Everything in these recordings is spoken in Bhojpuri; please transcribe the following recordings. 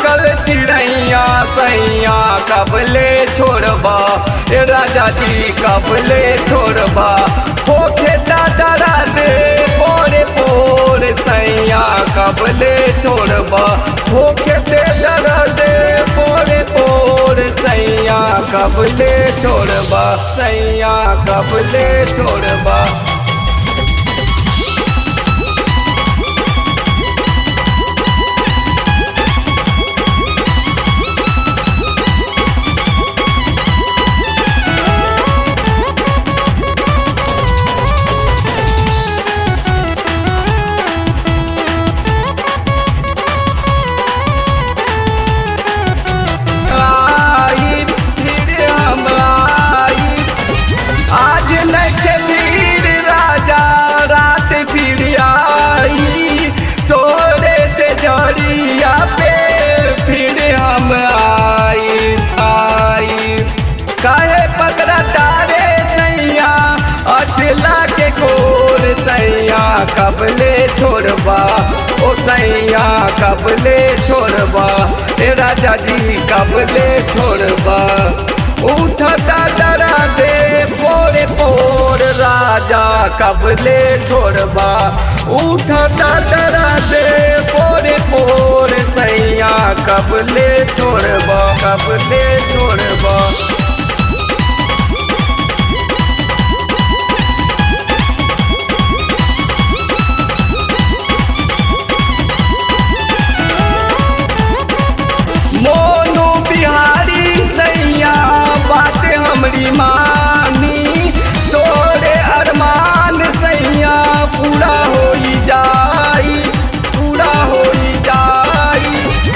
लगल चिड़ैया सैया कबले छोड़बा ए राजा जी कबले छोड़बा होखे दादरा दे पोरे पोर सैया कबले छोड़बा होखे दादरा दे पोरे पोर सैया कबले छोड़बा सैया कबले छोड़बा। आज नखे भीड़ राजा रात फिर आई तोरे से जरिया पे फिर हम आई काहे पकड़ा तारे सैया अचला के खोर सैया कबले छोड़बा ओ सैया कबले छोड़बा ए राजा जी कबले छोड़बा उठता डरा दे पोरे पोर राजा कबले छोड़बा उठता डरा दे पोरे पोर सैया कबले छोड़बा कबले छोड़बा। मोनू बिहारी सैया बात हमरी मानी तोरे अरमान सैया पूरा होई जाई पूरा होई जाई।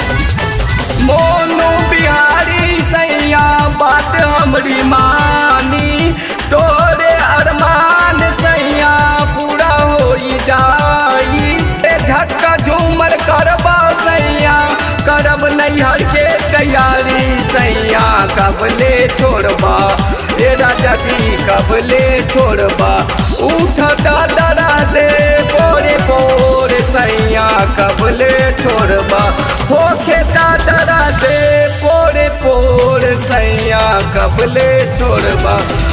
मोनू बिहारी सैया बात हमरी मानी तोरे अरमान सैया पूरा होई जाई। झक्का झूमर करबा सैया करब नैहर के तैयारी सैया कबले छोड़बा ए राजा जी कबले छोड़बा उठता डरा दे पोरे पोर सैया कबले छोड़बा होखे डरा दे पोरे पोर सैया कबले छोड़बा।